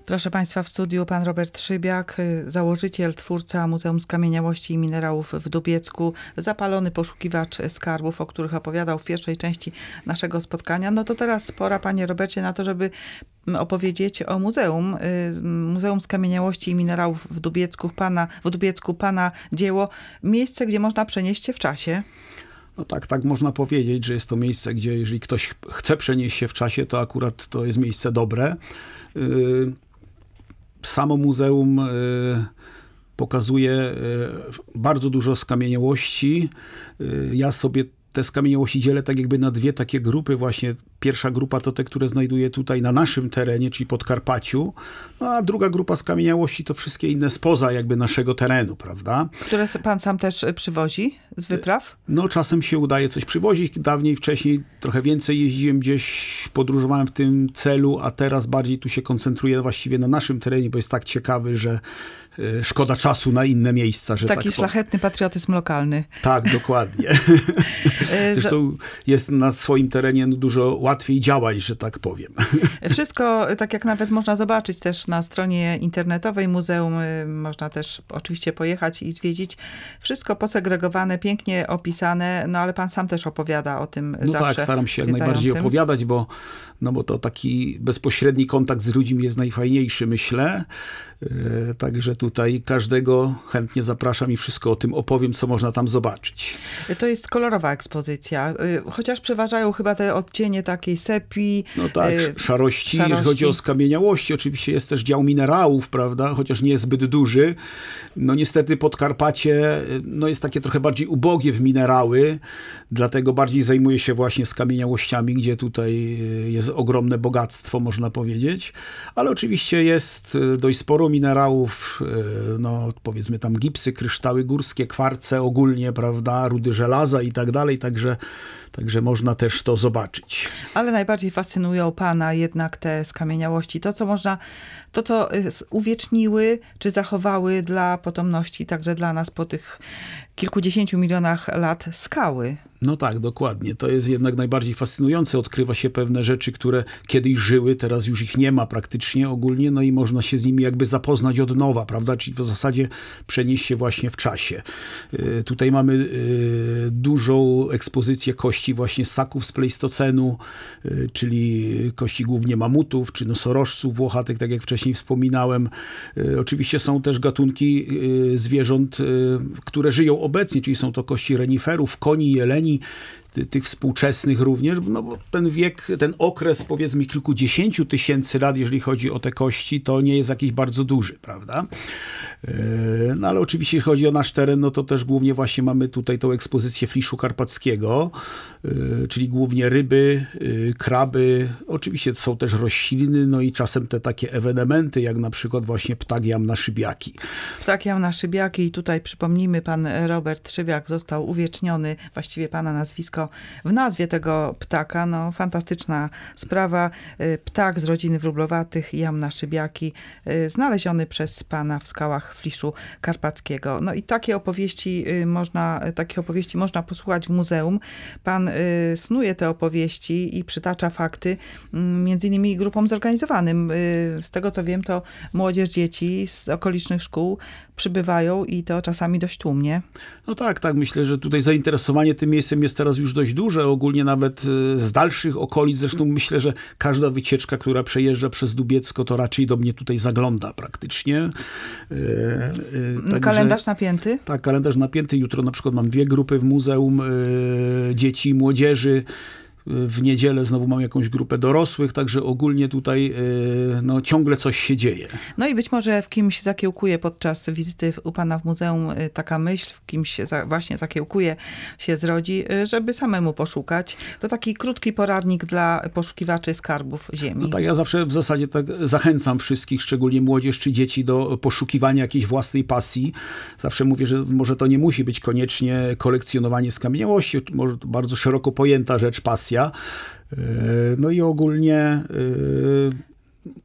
Proszę Państwa, w studiu pan Robert Trzybiak, założyciel, twórca Muzeum Skamieniałości i Minerałów w Dubiecku, zapalony poszukiwacz skarbów, o których opowiadał w pierwszej części naszego spotkania. No to teraz pora, panie Robercie, na to, żeby opowiedzieć o muzeum. Muzeum Skamieniałości i Minerałów w Dubiecku, pana dzieło, miejsce, gdzie można przenieść się w czasie. No tak można powiedzieć, że jest to miejsce, gdzie jeżeli ktoś chce przenieść się w czasie, to akurat to jest miejsce dobre. Samo muzeum pokazuje bardzo dużo skamieniałości. Ja sobie te skamieniałości dzielę tak jakby na dwie takie grupy. Właśnie pierwsza grupa to te, które znajduję tutaj na naszym terenie, czyli Podkarpaciu. No a druga grupa skamieniałości to wszystkie inne spoza jakby naszego terenu, prawda? Które pan sam też przywozi z wypraw? No czasem się udaje coś przywozić. Wcześniej trochę więcej jeździłem gdzieś, podróżowałem w tym celu, a teraz bardziej tu się koncentruję właściwie na naszym terenie, bo jest tak ciekawy, że szkoda czasu na inne miejsca. Że Taki szlachetny patriotyzm lokalny. Tak, dokładnie. Zresztą jest na swoim terenie dużo łatwiej działać, że tak powiem. Wszystko, tak jak nawet można zobaczyć też na stronie internetowej muzeum, można też oczywiście pojechać i zwiedzić. Wszystko posegregowane, pięknie opisane, no ale pan sam też opowiada o tym zawsze. No tak, staram się jak najbardziej opowiadać, bo to taki bezpośredni kontakt z ludźmi jest najfajniejszy, myślę. Także tutaj każdego chętnie zapraszam i wszystko o tym opowiem, co można tam zobaczyć. To jest kolorowa ekspozycja, chociaż przeważają chyba te odcienie takiej sepii. No tak, szarości. Jeżeli chodzi o skamieniałości, oczywiście jest też dział minerałów, prawda, chociaż nie jest zbyt duży. No niestety Podkarpacie jest takie trochę bardziej ubogie w minerały, dlatego bardziej zajmuję się właśnie skamieniałościami, gdzie tutaj jest ogromne bogactwo, można powiedzieć. Ale oczywiście jest dość sporo minerałów, no powiedzmy tam gipsy, kryształy górskie, kwarce ogólnie, prawda, rudy żelaza i tak dalej, także można też to zobaczyć. Ale najbardziej fascynują pana jednak te skamieniałości, to co uwieczniły, czy zachowały dla potomności, także dla nas po tych kilkudziesięciu milionach lat skały. No tak, dokładnie. To jest jednak najbardziej fascynujące. Odkrywa się pewne rzeczy, które kiedyś żyły, teraz już ich nie ma praktycznie ogólnie, no i można się z nimi jakby zapoznać od nowa, prawda? Czyli w zasadzie przenieść się właśnie w czasie. Tutaj mamy dużą ekspozycję kości właśnie ssaków z pleistocenu, czyli kości głównie mamutów czy nosorożców włochatych, tak jak wcześniej wspominałem. Oczywiście są też gatunki zwierząt, które żyją obecnie, czyli są to kości reniferów, koni, jeleni, tych współczesnych również, no bo ten okres powiedzmy kilkudziesięciu tysięcy lat, jeżeli chodzi o te kości, to nie jest jakiś bardzo duży, prawda? No ale oczywiście, jeśli chodzi o nasz teren, no to też głównie właśnie mamy tutaj tą ekspozycję fliszu karpackiego, czyli głównie ryby, kraby, oczywiście są też rośliny, no i czasem te takie ewenementy, jak na przykład właśnie ptak jamna szybiaki. Ptak jamna szybiaki i tutaj przypomnijmy, pan Robert Trzybiak został uwieczniony, właściwie pana nazwisko w nazwie tego ptaka. No, fantastyczna sprawa. Ptak z rodziny wróblowatych, jamna szybiaki, znaleziony przez pana w skałach fliszu karpackiego. No i takich opowieści można posłuchać w muzeum. Pan snuje te opowieści i przytacza fakty, między innymi grupom zorganizowanym. Z tego co wiem, to młodzież, dzieci z okolicznych szkół przybywają i to czasami dość tłumnie. No tak, myślę, że tutaj zainteresowanie tym miejscem jest teraz już dość duże, ogólnie nawet z dalszych okolic. Zresztą myślę, że każda wycieczka, która przejeżdża przez Dubiecko, to raczej do mnie tutaj zagląda praktycznie. Kalendarz napięty? Tak, kalendarz napięty. Jutro na przykład mam 2 grupy w muzeum dzieci i młodzieży. W niedzielę znowu mam jakąś grupę dorosłych, także ogólnie tutaj ciągle coś się dzieje. No i być może w kimś zakiełkuje podczas wizyty u pana w muzeum taka myśl, w kimś właśnie zakiełkuje, się zrodzi, żeby samemu poszukać. To taki krótki poradnik dla poszukiwaczy skarbów ziemi. No tak, ja zawsze w zasadzie tak zachęcam wszystkich, szczególnie młodzież czy dzieci, do poszukiwania jakiejś własnej pasji. Zawsze mówię, że może to nie musi być koniecznie kolekcjonowanie skamieniałości, może to bardzo szeroko pojęta rzecz, pasja. No i ogólnie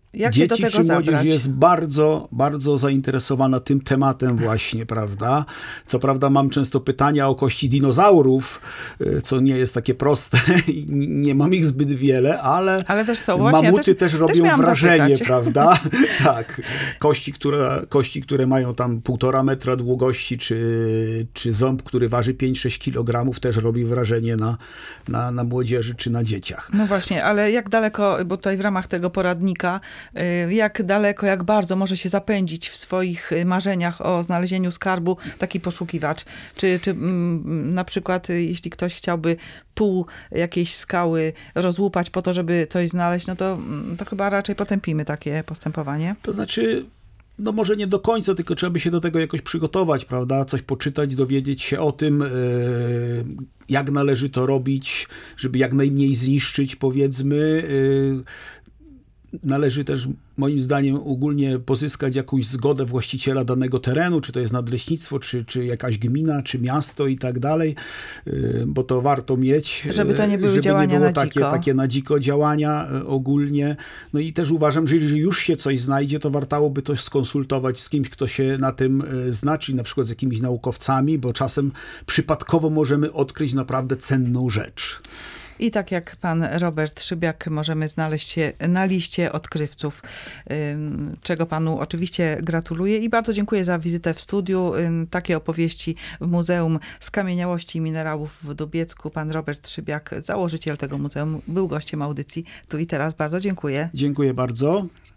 Jak się do dzieci tego czy młodzież zabrać? jest bardzo, bardzo zainteresowana tym tematem właśnie, prawda? Co prawda mam często pytania o kości dinozaurów, co nie jest takie proste i nie mam ich zbyt wiele, ale też są, właśnie, mamuty też robią miałam wrażenie, zapytać. prawda? Tak. Kości, które mają tam 1,5 metra długości, czy ząb, który waży 5-6 kg, też robi wrażenie na młodzieży czy na dzieciach. No właśnie, ale jak daleko, bo tutaj w ramach tego poradnika, jak daleko, jak bardzo może się zapędzić w swoich marzeniach o znalezieniu skarbu taki poszukiwacz? Czy na przykład, jeśli ktoś chciałby pół jakiejś skały rozłupać po to, żeby coś znaleźć, no to chyba raczej potępimy takie postępowanie. To znaczy, no może nie do końca, tylko trzeba by się do tego jakoś przygotować, prawda? Coś poczytać, dowiedzieć się o tym, jak należy to robić, żeby jak najmniej zniszczyć, powiedzmy. Należy też, moim zdaniem, ogólnie pozyskać jakąś zgodę właściciela danego terenu, czy to jest nadleśnictwo, czy jakaś gmina, czy miasto i tak dalej, bo to warto mieć. Żeby to nie były żeby działania nie było na dziko. takie na dziko działania ogólnie. No i też uważam, że jeżeli już się coś znajdzie, to wartałoby to skonsultować z kimś, kto się na tym zna, czyli na przykład z jakimiś naukowcami, bo czasem przypadkowo możemy odkryć naprawdę cenną rzecz. I tak jak pan Robert Trzybiak, możemy znaleźć się na liście odkrywców, czego panu oczywiście gratuluję i bardzo dziękuję za wizytę w studiu. Takie opowieści w Muzeum Skamieniałości i Minerałów w Dubiecku. Pan Robert Trzybiak, założyciel tego muzeum, był gościem audycji Tu i Teraz. Bardzo dziękuję. Dziękuję bardzo.